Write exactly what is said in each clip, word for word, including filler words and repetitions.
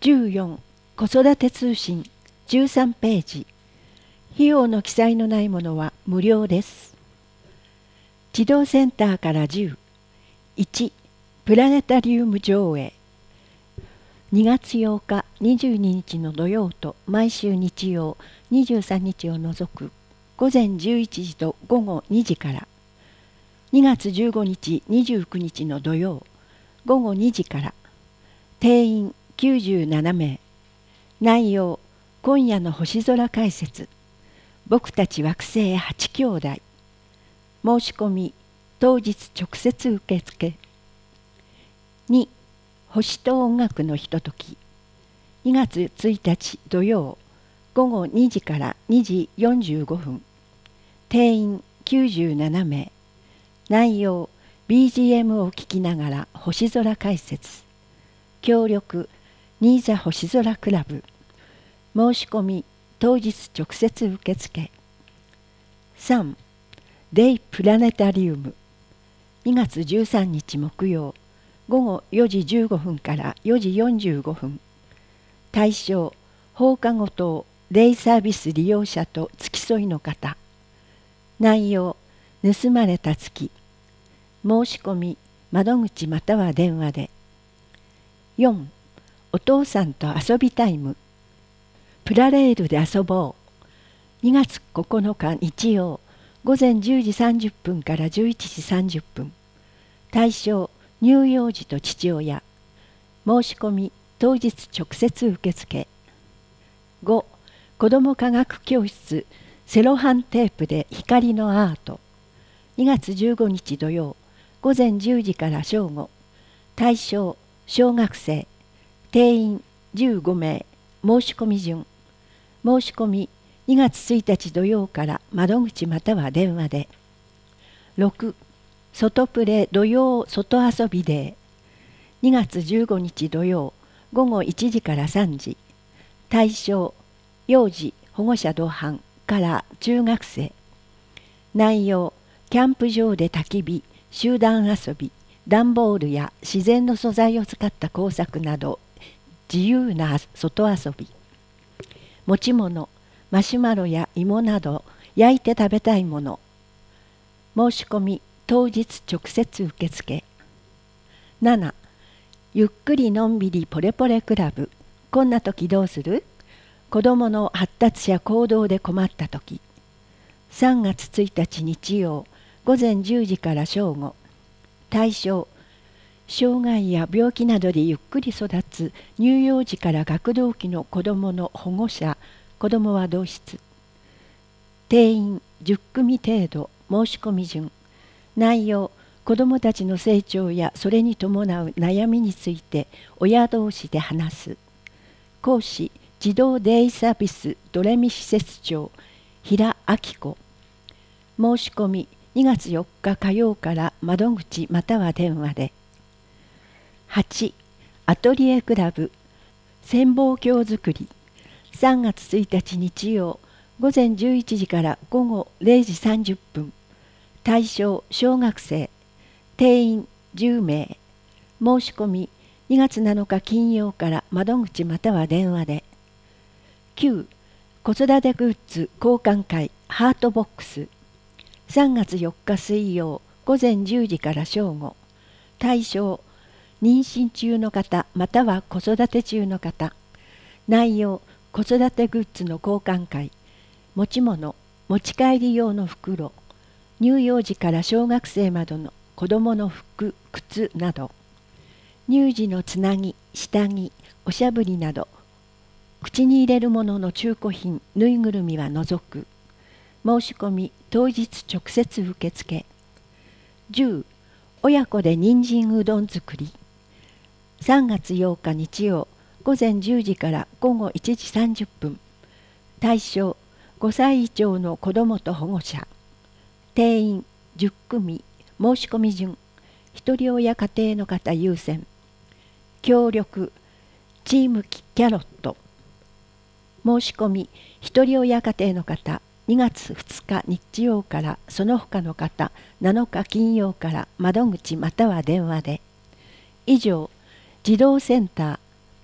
じゅうよん子育て通信じゅうさんページ。費用の記載のないものは無料です。児童センターからじゅう。いちプラネタリウム上映。にがつようかにじゅうににちの土曜と毎週日曜にじゅうさんにちを除く午前じゅういちじと午後にじから。にがつじゅうごにちにじゅうくにちの土曜午後にじから。定員きゅうじゅうななめい。内容今夜の星空解説。僕たち惑星はち兄弟。申し込み当日直接受付。に星と音楽のひととき。にがつついたち土曜午後にじからにじよんじゅうごふん。定員きゅうじゅうななめい。内容 ビージーエム を聴きながら星空解説。協力新座星空クラブ。申し込み当日直接受付。さんデイプラネタリウム。にがつじゅうさんにち木曜午後よじじゅうごふんからよじよんじゅうごふん。対象放課後等デイサービス利用者と付き添いの方。内容盗まれた月。申し込み窓口または電話で。よんお父さんと遊びタイム。プラレールで遊ぼう。にがつここのか日曜午前じゅうじさんじゅっぷんからじゅういちじさんじゅっぷん。対象乳幼児と父親。申し込み当日直接受付。ご子ども科学教室セロハンテープで光のアート。にがつじゅうごにち土曜午前じゅうじから正午。対象小学生。定員じゅうごめい。申し込み順。申し込みにがつついたち土曜から窓口または電話で。ろく外プレ土曜外遊びデー。にがつじゅうごにち土曜午後いちじからさんじ。対象幼児保護者同伴から中学生。内容キャンプ場で焚き火集団遊び段ボールや自然の素材を使った工作など自由な外遊び。持ち物マシュマロや芋など焼いて食べたいもの。申し込み当日直接受付。ななゆっくりのんびりポレポレクラブ。こんな時どうする？子どもの発達や行動で困った時。さんがつついたち日曜午前じゅうじから正午。対象障害や病気などでゆっくり育つ乳幼児から学童期の子どもの保護者。子どもは同室。定員じゅっくみ程度。申し込み順。内容子どもたちの成長やそれに伴う悩みについて親同士で話す。講師児童デイサービスドレミ施設長平明子。申し込みにがつよっか火曜から窓口または電話で。はちアトリエクラブ潜望鏡作り。さんがつついたち日曜午前じゅういちじから午後れいじさんじゅっぷん。対象小学生。定員じゅうめい。申し込みにがつなのか金曜から窓口または電話で。きゅう子育てグッズ交換会ハートボックス。さんがつよっか水曜午前じゅうじから正午。対象妊娠中の方または子育て中の方。内容子育てグッズの交換会。持ち物持ち帰り用の袋。乳幼児から小学生までの子どもの服靴など。乳児のつなぎ下着おしゃぶりなど口に入れるものの中古品ぬいぐるみは除く。申し込み当日直接受付。じゅう親子で人参うどん作り。さんがつようか日曜午前じゅうじから午後いちじさんじゅっぷん。対象ごさい以上の子どもと保護者。定員じゅっくみ。申し込み順。ひとり親家庭の方優先。協力チームキャロット。申し込みひとり親家庭の方にがつふつか日曜からその他の方なのか金曜から窓口または電話で。以上児童センター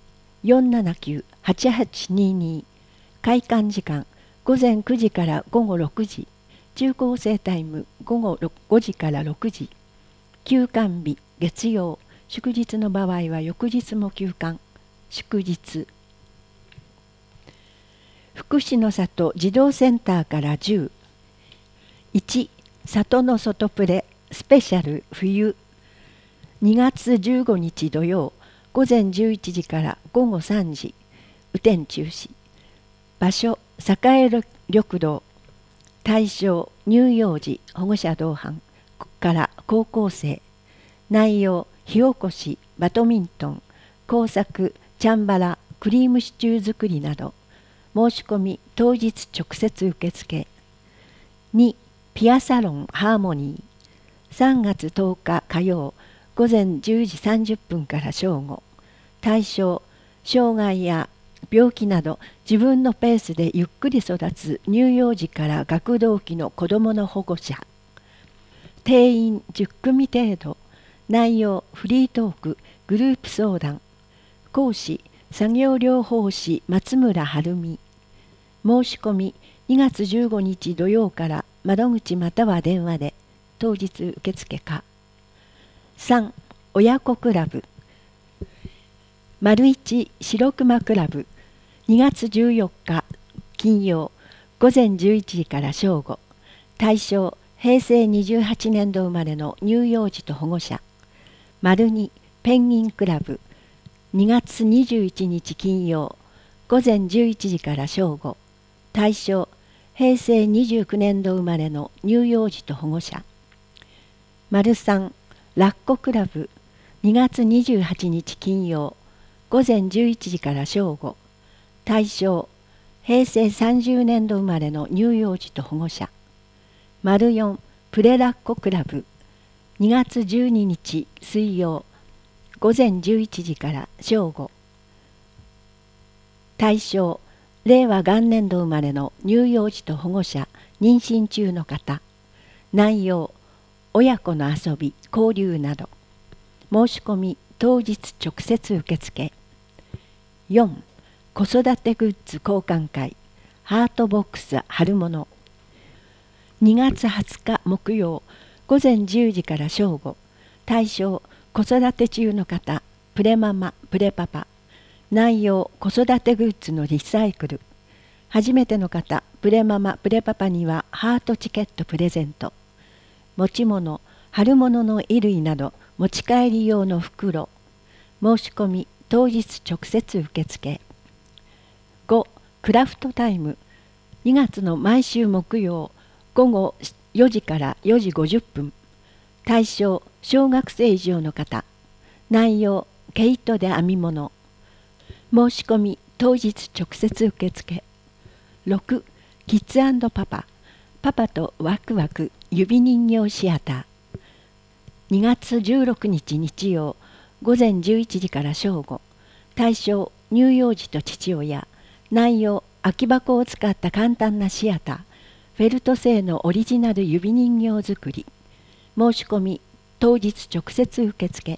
よんななきゅう はちはちにに。開館時間ごぜんくじからごごろくじ。中高生タイム午後ごじからろくじ。休館日月曜。祝日の場合は翌日も休館。祝日。福祉の里児童センターからじゅう。いち、里の外プレスペシャル冬。にがつじゅうごにち土曜午前じゅういちじからごごさんじ。雨天中止。場所栄緑道。対象乳幼児保護者同伴から高校生。内容火起こしバドミントン工作チャンバラクリームシチュー作りなど。申し込み当日直接受付。にピアサロンハーモニー。さんがつとおか火曜午前じゅうじさんじゅっぷんから正午。対象障害や病気など自分のペースでゆっくり育つ乳幼児から学童期の子どもの保護者。定員じゅっくみ程度。内容フリートークグループ相談。講師作業療法士松村晴美。申し込みにがつじゅうごにち土曜から窓口または電話で。当日受付か。さん親子クラブ。丸一白熊クラブ。にがつじゅうよっか金曜午前じゅういちじから正午。対象へいせいにじゅうはちねんど生まれの乳幼児と保護者。丸にペンギンクラブ。にがつにじゅういちにち金曜午前じゅういちじから正午。対象へいせいにじゅうきゅうねんど生まれの乳幼児と保護者。丸さんラッコクラブ。にがつにじゅうはちにち金曜午前じゅういちじから正午。対象へいせいさんじゅうねんど生まれの乳幼児と保護者。丸よんプレラッコクラブ。にがつじゅうににち水曜午前じゅういちじから正午。対象令和元年度生まれの乳幼児と保護者妊娠中の方。内容親子の遊び交流など。申し込み当日直接受付。よん子育てグッズ交換会ハートボックス春物。にがつはつか木曜午前じゅうじから正午。対象子育て中の方プレママプレパパ。内容子育てグッズのリサイクル。初めての方プレママプレパパにはハートチケットプレゼント。持ち物春物の衣類など持ち帰り用の袋。申し込み当日直接受付。ごクラフトタイム。にがつの毎週木曜午後よじからよじごじゅっぷん。対象小学生以上の方。内容毛糸で編み物。申し込み当日直接受付。ろくキッズ&パパパパとワクワク指人形シアター。にがつじゅうろくにち日曜午前じゅういちじから正午。対象乳幼児と父親。内容空き箱を使った簡単なシアター。フェルト製のオリジナル指人形作り。申し込み当日直接受付。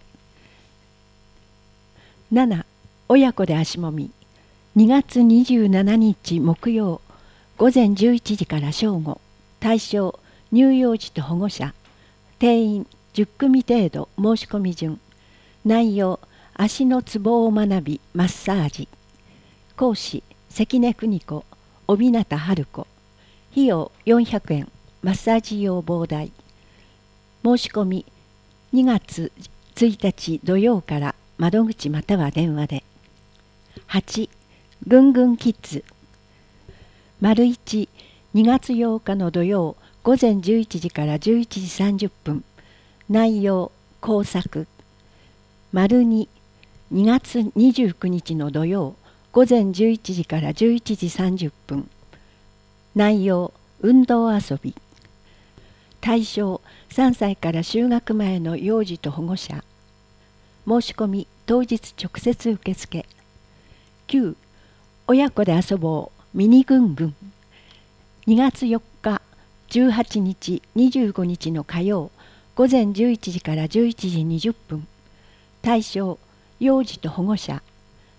なな親子で足もみ。にがつにじゅうしちにち木曜午前じゅういちじから正午。対象乳幼児と保護者。定員じゅっくみ程度。申し込み順。内容足のツボを学びマッサージ。講師関根邦子帯名春子。費用よんひゃくえん。マッサージ用棒代。申し込みにがつついたち土曜から窓口または電話で。はちぐんぐんキッズ。丸いちにがつようかの土曜午前じゅういちじからじゅういちじさんじゅっぷん。内容工作。丸ににがつにじゅうくにちの土曜午前じゅういちじからじゅういちじさんじゅっぷん。内容運動遊び。対象さんさいから就学前の幼児と保護者。申し込み当日直接受付。きゅう親子で遊ぼうミニぐんぐん。にがつよっかじゅうはちにちにじゅうごにちの火曜午前じゅういちじからじゅういちじにじゅっぷん。対象幼児と保護者。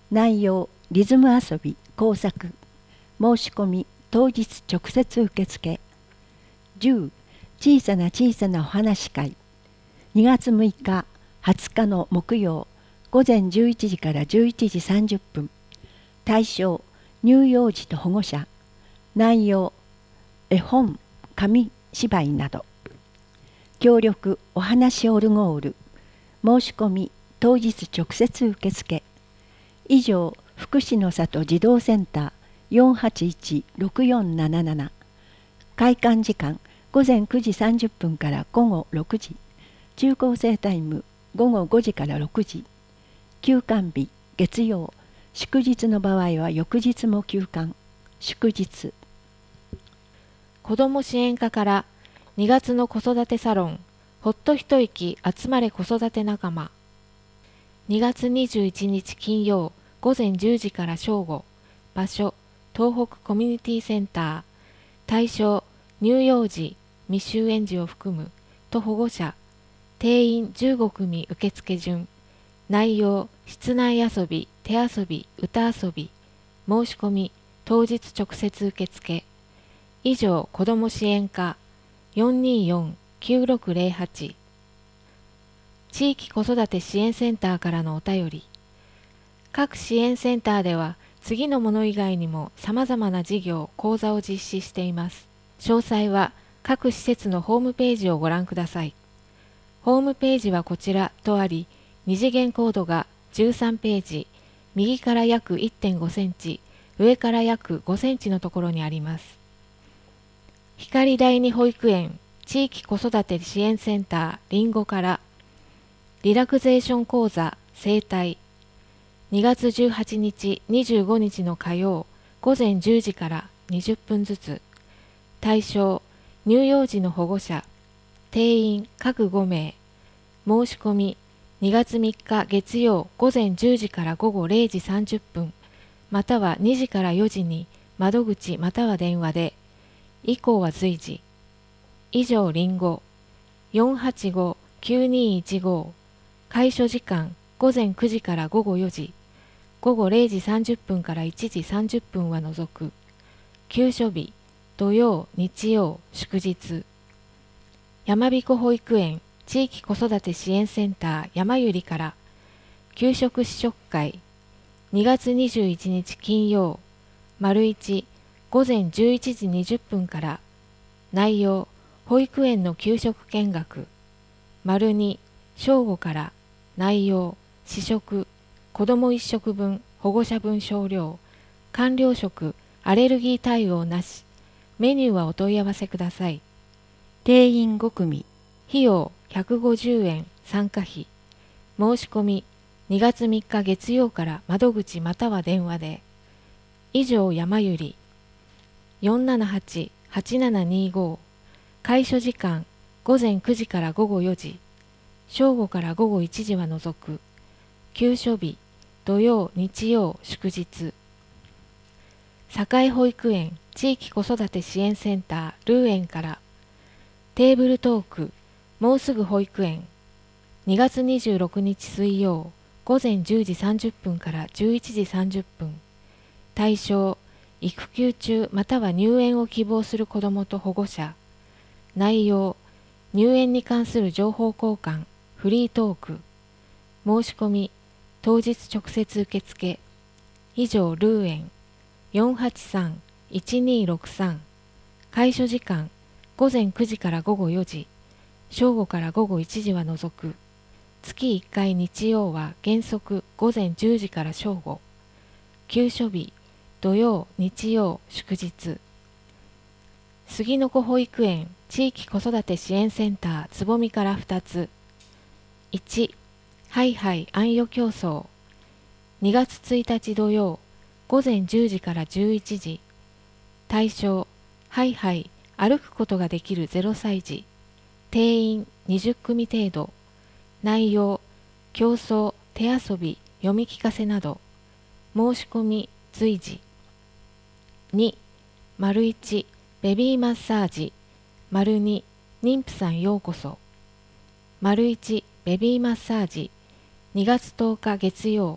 内容リズム遊び工作申し込み当日直接受付じゅう小さな小さなお話会にがつむいかはつかの木曜午前じゅういちじからじゅういちじさんじゅっぷん対象乳幼児と保護者内容絵本紙芝居など協力お話オルゴール申し込み当日直接受付以上福祉の里児童センター よんはちいちろくよんなななな 開館時間午前くじさんじゅっぷんから午後ろくじ中高生タイム午後ごじからろくじ休館日月曜祝日の場合は翌日も休館祝日子ども支援課からにがつの子育てサロンほっと一息集まれ子育て仲間にがつにじゅういちにち金曜午前じゅうじから正午場所東北コミュニティセンター対象乳幼児未就園児を含むと保護者定員じゅうごくみ受付順内容室内遊び手遊び歌遊び申し込み当日直接受付以上子ども支援課 よんにーよんきゅうろくゼロはち 地域子育て支援センターからのお便り各支援センターでは次のもの以外にもさまざまな事業講座を実施しています詳細は各施設のホームページをご覧くださいホームページはこちらとあり二次元コードがじゅうさんページ右から約 いってんごセンチ上から約ごセンチのところにあります光第二保育園地域子育て支援センターりんごからリラクゼーション講座生態にがつじゅうはちにちにじゅうごにちの火曜午前じゅうじからにじゅっぷんずつ対象乳幼児の保護者定員各ごめい申し込みにがつみっか月曜午前じゅうじから午後れいじさんじゅっぷんまたはにじからよじに窓口または電話で以降は随時以上りんご よんはちごきゅうにいちご 開所時間午前くじから午後よじ午後れいじさんじゅっぷんからいちじさんじゅっぷんは除く休所日土曜日曜祝日山彦保育園地域子育て支援センター山ゆりから給食試食会にがつにじゅういちにち金曜丸いち午前じゅういちじにじゅっぷんから内容保育園の給食見学丸に正午から内容試食子どもいっしょくぶん保護者分少量完了食アレルギー対応なしメニューはお問い合わせください定員ごくみ費用ひゃくごじゅうえん参加費申し込みにがつみっか月曜から窓口または電話で以上山ゆり よんななはちはちななにご 開所時間午前くじから午後よじ正午から午後いちじは除く休所日土曜日曜祝日堺保育園地域子育て支援センタールー園からテーブルトークもうすぐ保育園にがつにじゅうろくにち水曜午前じゅうじさんじゅっぷんからじゅういちじさんじゅっぷん対象育休中または入園を希望する子どもと保護者内容入園に関する情報交換フリートーク申し込み当日直接受付以上ルー園 よんはちさんいちにろくさん 開所時間午前くじから午後よじ正午から午後いちじは除く月いっかい日曜は原則午前じゅうじから正午休所日土曜日曜祝日杉の子保育園地域子育て支援センターつぼみからふたついちハイハイあんよ競争にがつついたち土曜午前じゅうじからじゅういちじ対象ハイハイ歩くことができるゼロさいじ定員にじゅっくみ程度内容競争手遊び読み聞かせなど申し込み随時に丸いちベビーマッサージ丸に妊婦さんようこそ丸いちベビーマッサージにがつとおか月曜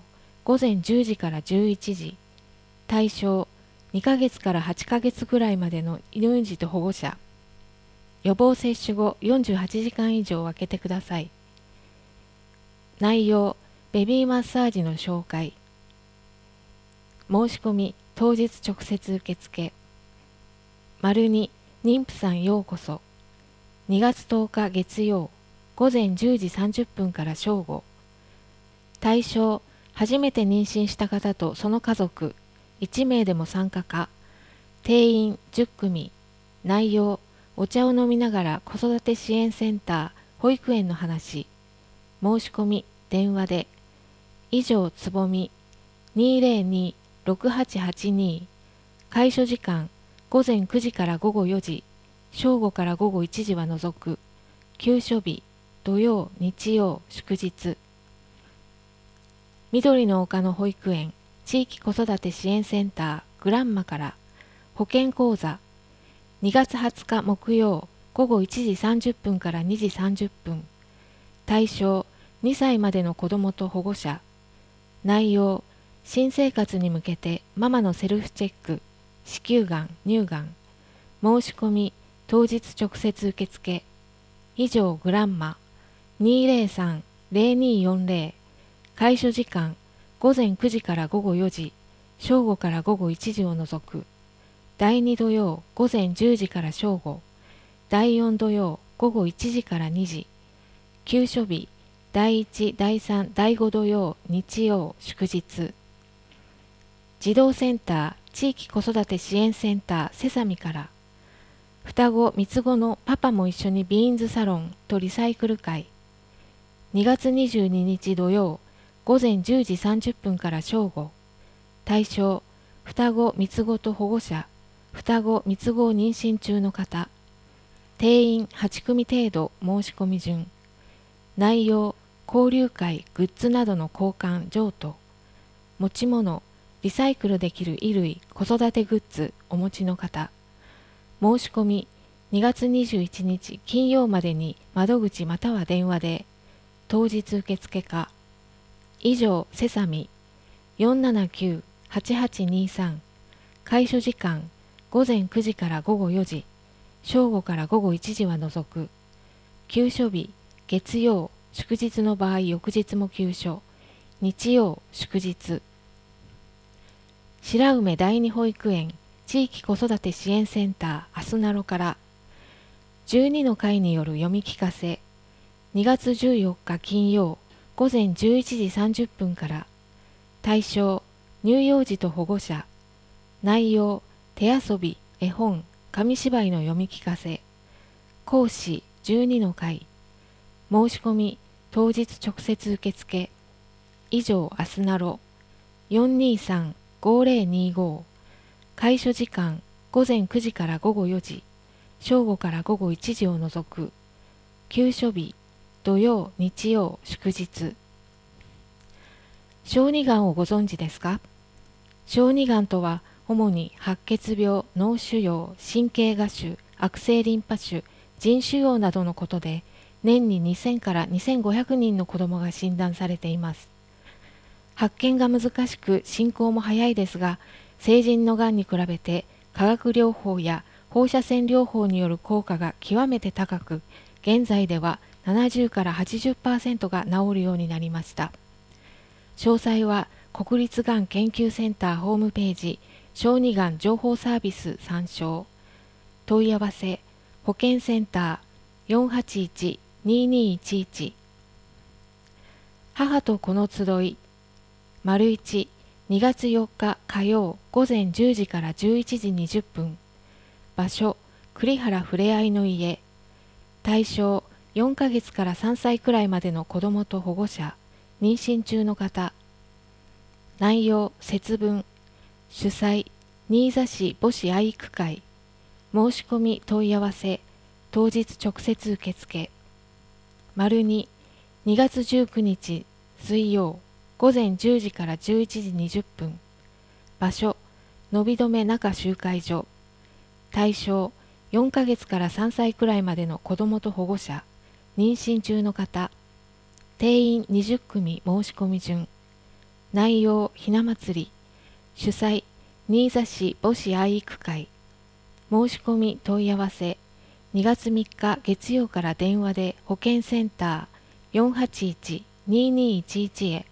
午前じゅうじからじゅういちじ。対象にかげつからはちかげつくらいまでの乳児と保護者。予防接種後よんじゅうはちじかん以上空けてください。内容ベビーマッサージの紹介。申し込み当日直接受付。丸に妊婦さんようこそ。にがつとおか月曜午前じゅうじさんじゅっぷんから正午。対象初めて妊娠した方とその家族いちめいでも参加か。定員じゅっくみ。内容お茶を飲みながら子育て支援センター保育園の話。申し込み電話で。以上つぼみ にーぜろにーろくはちはちに。開所時間午前くじから午後よじ、正午から午後いちじは除く。休所日土曜日曜祝日。緑の丘の保育園地域子育て支援センターグランマから保健講座。にがつはつか木曜午後いちじさんじゅっぷんからにじさんじゅっぷん。対象にさいまでの子どもと保護者。内容新生活に向けてママのセルフチェック、子宮がん、乳がん。申し込み当日直接受付。以上グランマ にーぜろさん ぜろにーよんぜろ。開所時間午前くじから午後よじ、正午から午後いちじを除く。だいに土曜午前じゅうじから正午。だいよん土曜午後いちじからにじ。休所日だいいち、だいさん、だいご土曜日曜祝日。児童センター地域子育て支援センターセサミから双子三つ子のパパも一緒にビーンズサロンとリサイクル会。にがつにじゅうににち土曜午前じゅうじさんじゅっぷんから正午。対象双子三つ子と保護者。双子三つ子を妊娠中の方。定員はちくみ程度。申し込み順。内容交流会グッズなどの交換譲渡。持ち物リサイクルできる衣類子育てグッズお持ちの方。申し込みにがつにじゅういちにち金曜までに窓口または電話で。当日受付か。以上セサミ よんななきゅう はちはちにさん。開所時間午前くじから午後よじ、正午から午後いちじは除く。休所日月曜祝日の場合翌日も休所。日曜祝日。白梅第二保育園地域子育て支援センターあすなろからじゅうにの会による読み聞かせ。にがつじゅうよっか金曜午前じゅういちじさんじゅっぷんから。対象乳幼児と保護者。内容手遊び、絵本、紙芝居の読み聞かせ。講師じゅうにの会。申し込み当日直接受付。以上あすなろ よんにさん ごぜろにご。開所時間午前くじから午後よじ、正午から午後いちじを除く。休所日土曜日曜祝日。小児がんをご存知ですか？小児がんとは主に白血病、脳腫瘍、神経芽腫、悪性リンパ腫、腎腫瘍などのことで、年ににせんからにせんごひゃくにんの子どもが診断されています。発見が難しく進行も早いですが、成人のがんに比べて化学療法や放射線療法による効果が極めて高く、現在ではななじゅうからはちじゅっパーセント が治るようになりました。詳細は国立がん研究センターホームページ小児がん情報サービス参照。問い合わせ保健センター よんはちいち ににいちいち。母と子の集い丸いち、にがつよっか火曜午前じゅうじからじゅういちじにじゅっぷん。場所栗原ふれあいの家。対象よんかげつからさんさいくらいまでの子どもと保護者。妊娠中の方。内容節分。主催新座市母子愛育会。申し込み問い合わせ当日直接受付。丸に、にがつじゅうくにち水曜午前じゅうじからじゅういちじにじゅっぷん。場所のびどめ中集会所。対象よんかげつからさんさいくらいまでの子どもと保護者。妊娠中の方。定員にじゅっくみ申し込み順。 内容ひな祭り、主催新座市母子愛育会、申し込み問い合わせにがつみっか月曜から電話で保健センター よんはちいちにーにーいちいち へ。